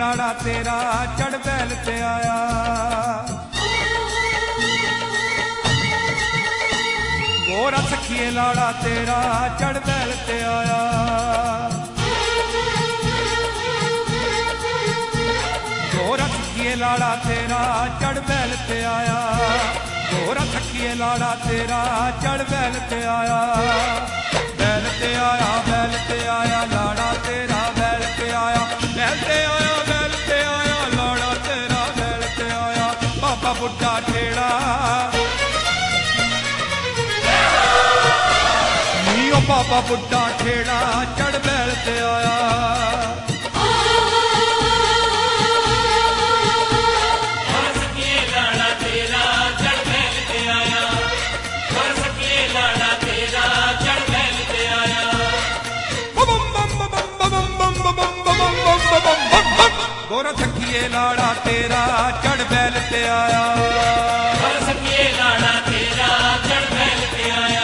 लाड़ा तेरा चढ़ बैल ते आया। गोरा सखिए लाड़ा तेरा चढ़ बैल ते आया। गोरा सखिए लाड़ा तेरा चढ़ बैल ते आया। गोरा सखिए लाड़ा तेरा चढ़ बैल ते आया। बैल ते आया, बैल ते आया, लाड़ा तेरा बैल ते आया। बैल ते आया, बैल ते आया, लाड़ा तेरा बैल ते आया। बाबा बुढ़ा ठेड़ा नीओ बाबा बुढ़ा ठेड़ा चढ़ बैल ते आया। गोरा सखिए लाड़ा तेरा चढ़ बैल ते आया। गोरा सखिए लाड़ा तेरा चढ़ बैल ते आया।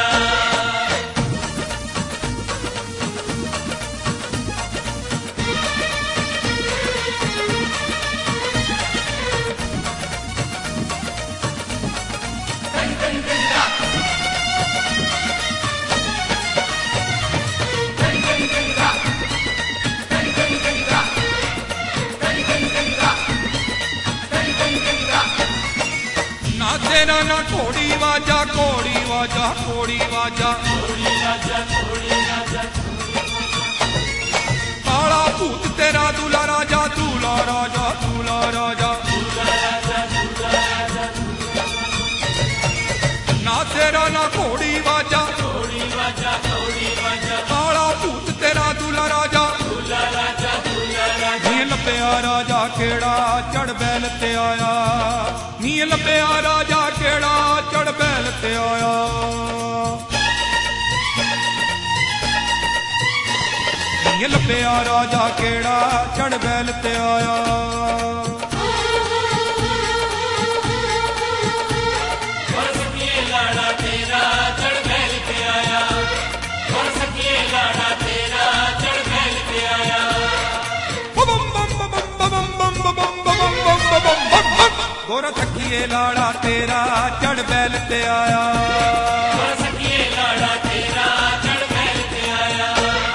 तेरा ना घोड़ी वाजा, घोड़ी वाजा, घोड़ी वाजा, काला भूत तेरा दूल्हा राजा, दूल्हा राजा, दूल्हा राजा। ना तेरा ना घोड़ी वाजा, काला भूत तेरा दूल्हा राजा। नी लभ्या राजा केड़ा चढ़ बैल ते आया। नी लभ्या राजा केड़ा चढ़ बैल ते आया। नी लभ्या राजा केड़ा चढ़ बैल ते आया। गोरा सखिए लाड़ा तेरा चढ़ बैल ते आया। गोरा सखिए लाड़ा तेरा चढ़ बैल ते आया। गोरा सखिए लाड़ा तेरा चढ़ बैल ते आया। गोरा सखिए लाड़ा तेरा चढ़ बैल ते आया।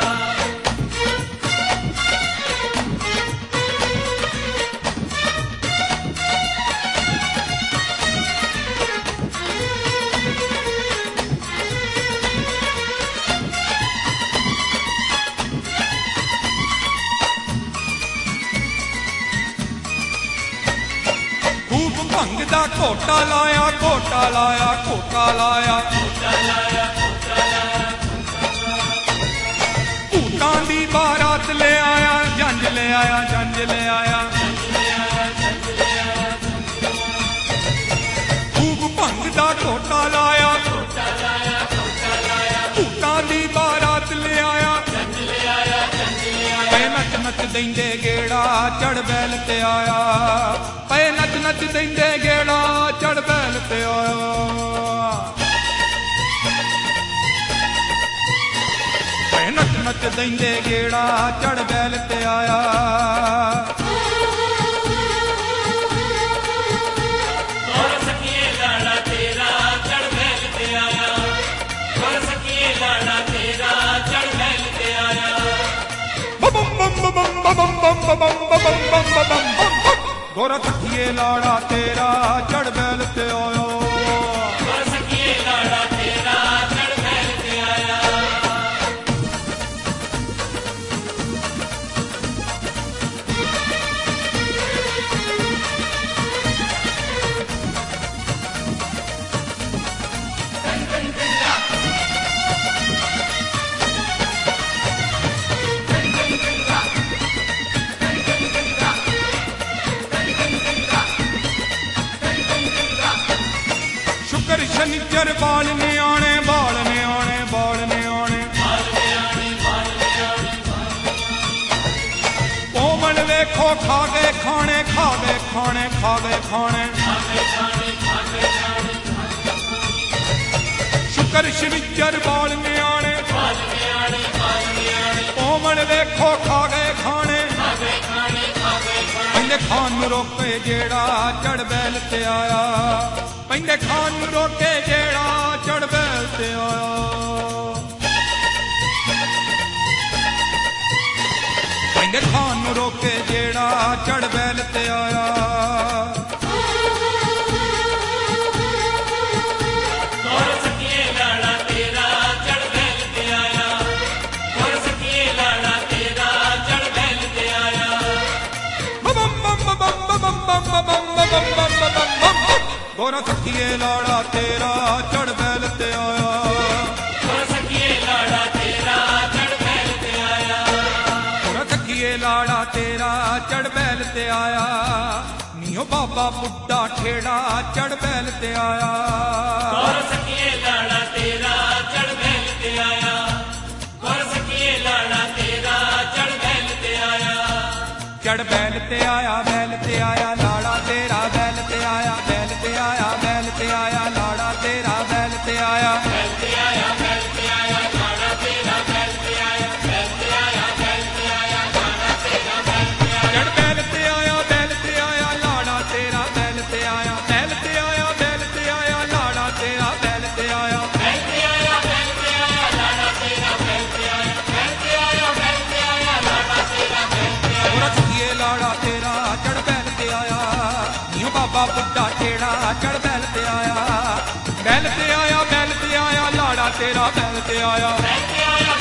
भंग दा घोटा लाया, घोटा लाया, घोटा लाया। भूतां दी बारात ले आया, जंज ले आया, जंज ले आया। खूब भंग दा घोटा लाया, भूतां दी बारात ले आया। पे नच नच देंदे गेड़ा चढ़ बैल ते आया। पे नच नच देंदे गेड़ा चढ़ बैल ते आया। पे नच नच देंदे गेड़ा चढ़ बैल ते आया। गोरा सखिए लाड़ा तेरा चढ़ बैल ते आया। गोरा सखिए लाड़ा तेरा चढ़ बैल ते आया। गोरा सखिए लाड़ा तेरा चढ़ बैल ते आया। गोरा सखिए लाड़ा तेरा चढ़ बैल ते आया। शुक्र शनिचर बाल ने आने, बाल ने आने, बाल ने आने। कोमल वेखो खा गए खाने, खा गए खाने, खा गए खाने। शुक्र शनिचर बाल ने आने, कोमल वेखो खा गए खाने। ਖਾਨ ਨੂੰ ਰੋਕੇ ਜਿਹੜਾ ਚੜ ਬੈਲ ਤੇ ਆਇਆ ਪੈਂਦੇ ਖਾਨ ਨੂੰ ਰੋਕੇ ਜਿਹੜਾ ਚੜ ਬੈਲ ਤੇ ਆਇਆ ਪੈਂਦੇ ਖਾਨ ਨੂੰ ਰੋਕੇ ਜਿਹੜਾ ਚੜ ਬੈਲ ਤੇ ਆਇਆ ਗੋਰਾ ਸਖੀਏ ਲਾੜਾ ਤੇਰਾ ਚੜ ਬੈਲ ਤੇ ਆਇਆ ਗੋਰਾ ਸਖੀਏ ਲਾੜਾ ਤੇਰਾ ਚੜ ਬੈਲ ਤੇ ਆਇਆ ਗੋਰਾ ਸਖੀਏ ਲਾੜਾ ਤੇਰਾ ਚੜ ਬੈਲ ਤੇ ਆਇਆ ਨੀਓ ਬਾਬਾ ਬੁੱਢਾ ਠੇੜਾ ਚੜ ਬੈਲ ਤੇ ਆਇਆ ਗੋਰਾ ਸਖੀਏ ਲਾੜਾ ਤੇਰਾ ਚੜ ਬੈਲ ਤੇ ਆਇਆ ਗੋਰਾ ਸਖੀਏ ਲਾੜਾ ਤੇਰਾ ਚੜ ਬੈਲ ਤੇ ਆਇਆ ਚੜ ਬੈਲ ਤੇ ਆਇਆ ਬੈਲ ਤੇ ਆਇਆ ਲਾੜਾ ਤੇਰਾ ਬੈਲ ਤੇ ਆਇਆ ਬੈਲ ਤੇ ਆਇਆ ਬੈਲ ਤੇ ਆਇਆ ਲਾੜਾ ਤੇਰਾ ਬੈਲ ਤੇ ਆਇਆ ਬੈਲ ਤੇ ਆਇਆ ਬੈਲ ਤੇ ਆਇਆ ਲਾੜਾ ਤੇਰਾ ਬੈਲ ਤੇ ਆਇਆ ਬੈਲ ਤੇ ਆਇਆ ਬੈਲ ਤੇ ਆਇਆ ਲਾੜਾ ਤੇਰਾ ਬੈਲ ਤੇ ਆਇਆ ਚੜ ਬੈਲ ਤੇ ਆਇਆ ਬੈਲ ਤੇ ਆਇਆ ਲਾੜਾ ਤੇਰਾ ਬੈਲ ਤੇ ਆਇਆ ਬੈਲ ਤੇ ਆਇਆ ਬੈਲ ਤੇ ਆਇਆ ਲਾੜਾ ਤੇਰਾ ਬੈਲ ਤੇ ਆਇਆ ਬੈਲ ਤੇ ਆਇਆ ਬੈਲ ਤੇ ਆਇਆ ਲਾੜਾ ਤੇਰਾ ਬੈਲ ਤੇ ਆਇਆ ਬੈਲ ਤੇ ਆਇਆ ਬੈਲ ਤੇ ਆਇਆ ਲਾੜਾ ਤੇਰਾ ਬੈਲ ਤੇ ਆਇਆ ਗੋਰਾ ਸਖੀਏ ਲਾੜਾ ਤੇਰਾ ਚੜ ਬੈਲ ਤੇ ਆਇਆ ਨੀਓ ਬਾਬਾ ਬੁੱਢਾ ਠੇੜਾ ਚੜ ਬੈਲ ਤੇ ਆਇਆ ਬੈਲ ਤੇ ਆਇਆ ਬੈਲ ਤੇ ਆਇਆ ਲਾੜਾ ਤੇਰਾ ਬੈਲ ਤੇ ਆਇਆ ਬੈਲ ਤੇ ਆਇਆ